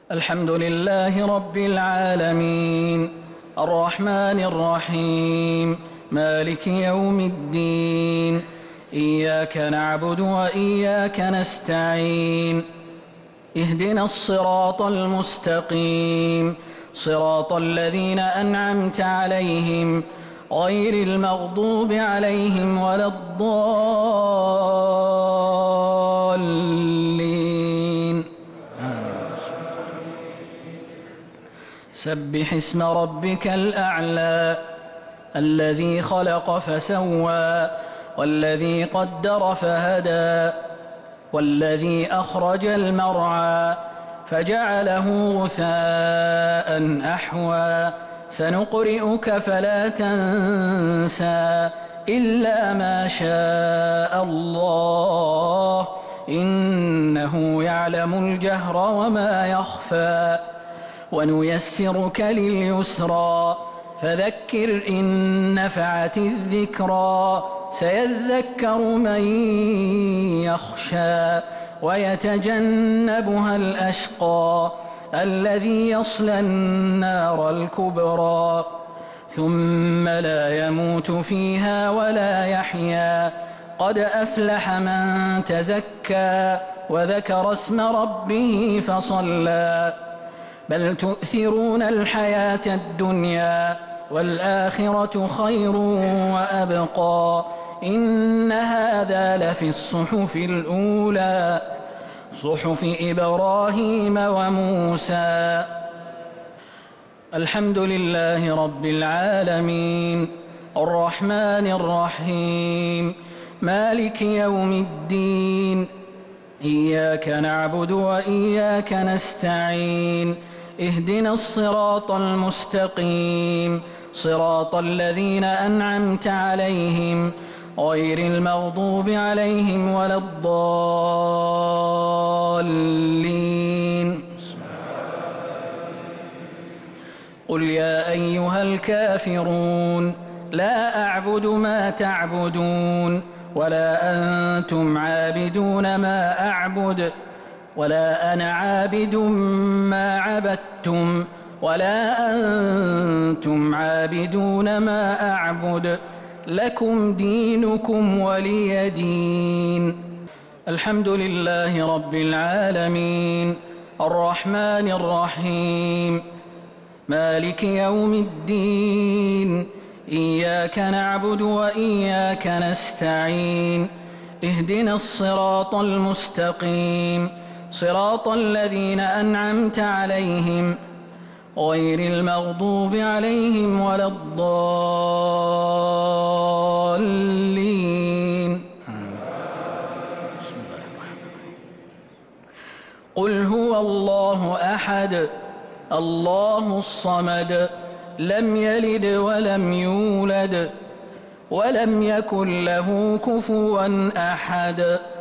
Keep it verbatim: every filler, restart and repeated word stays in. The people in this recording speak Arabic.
الحمد لله رب العالمين الرحمن الرحيم مالك يوم الدين إياك نعبد وإياك نستعين اهدنا الصراط المستقيم صراط الذين أنعمت عليهم غير المغضوب عليهم ولا الضالين. سبح اسم ربك الأعلى الذي خلق فسوى والذي قدر فهدى والذي أخرج المرعى فجعله غثاء أحوى سنقرئك فلا تنسى إلا ما شاء الله إنه يعلم الجهر وما يخفى ونيسرك لليسرى فذكر إن نفعت الذكرى سيذكر من يخشى ويتجنبها الأشقى الذي يصلى النار الكبرى ثم لا يموت فيها ولا يحيا قد أفلح من تزكى وذكر اسم ربه فصلى بل تؤثرون الحياة الدنيا والآخرة خير وأبقى إن هذا لفي الصحف الأولى صحف إبراهيم وموسى. الحمد لله رب العالمين الرحمن الرحيم مالك يوم الدين إياك نعبد وإياك نستعين اهدنا الصراط المستقيم صراط الذين أنعمت عليهم غير المغضوب عليهم ولا الضالين. قل يا أيها الكافرون لا أعبد ما تعبدون ولا أنتم عابدون ما أعبد ولا أنا عابد ما عبدتم ولا أنتم عابدون ما أعبد لكم دينكم ولي دين. الحمد لله رب العالمين الرحمن الرحيم مالك يوم الدين إياك نعبد وإياك نستعين اهدنا الصراط المستقيم صراط الذين أنعمت عليهم غير المغضوب عليهم ولا الضالين. قل هو الله أحد الله الصمد لم يلد ولم يولد ولم يكن له كفوا أحد.